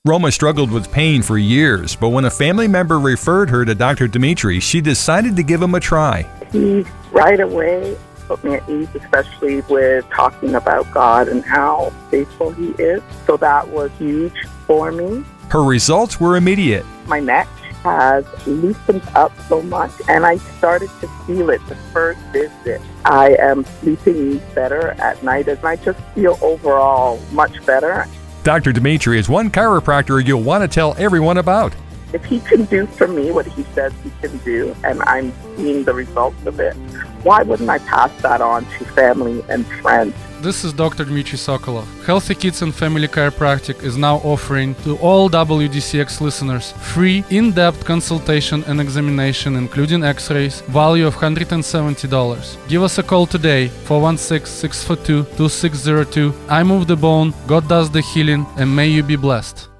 Roma struggled with pain for years, but when a family member referred her to Dr. Dimitri, she decided to give him a try. He right away put me at ease, especially with talking about God and how faithful He is. So that was huge for me. Her results were immediate. My neck has loosened up so much, and I started to feel it the first visit. I am sleeping better at night, and I just feel overall much better. Dr. Dimitri is one chiropractor you'll want to tell everyone about. If he can do for me what he says he can do, and I'm seeing the results of it, why wouldn't I pass that on to family and friends? This is Dr. Dmitry Sokolov. Healthy Kids and Family Chiropractic is now offering to all WDCX listeners free in-depth consultation and examination, including x-rays, value of $170. Give us a call today, 416-642-2602. I move the bone, God does the healing, and may you be blessed.